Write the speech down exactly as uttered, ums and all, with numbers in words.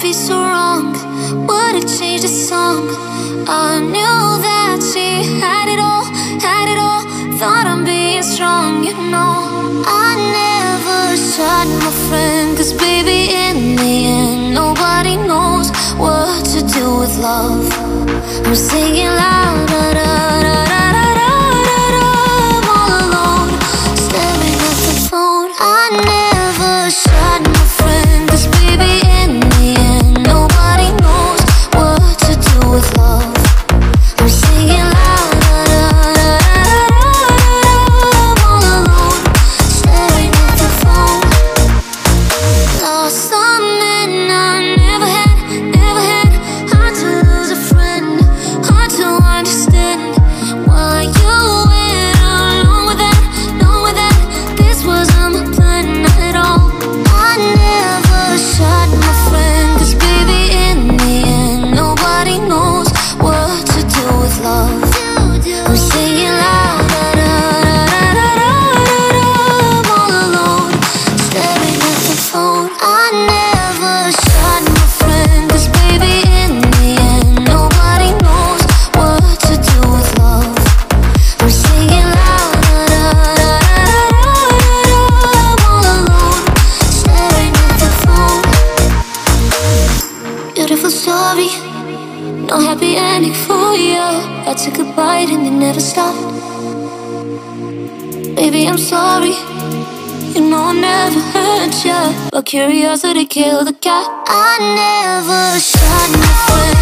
be so wrong? Would it change the song? I knew that she had it all, had it all. Thought I'm being strong, you know. I never shot my friend, cause baby, in the end, nobody knows what to do with love. I'm singing loud, da da da da da da da da. I'm all alone, staring at the phone. I never shot my friend, cause baby, in the end, nobody knows what to do with love. I'm singing loud, da da da da da da. I'm all alone, staring at the phone. Lost some men I never had, never had. Hard to lose a friend, hard to understand why you went along with that, along with that. This wasn't my plan at all. I never shot my friend, cause baby, in the end, nobody knows what to do with love. I'm singing loud, da da da da da da da. I'm all alone, staring at the phone. I never shot my friend, cause baby, in the end, nobody knows what to do with love. I'm singing loud, da da da da da da. I'm all alone, staring at the phone. Beautiful story, no happy ending for you. I took a bite and it never stopped. Baby, I'm sorry, you know I never hurt ya, but curiosity killed the cat. I never shot my friend.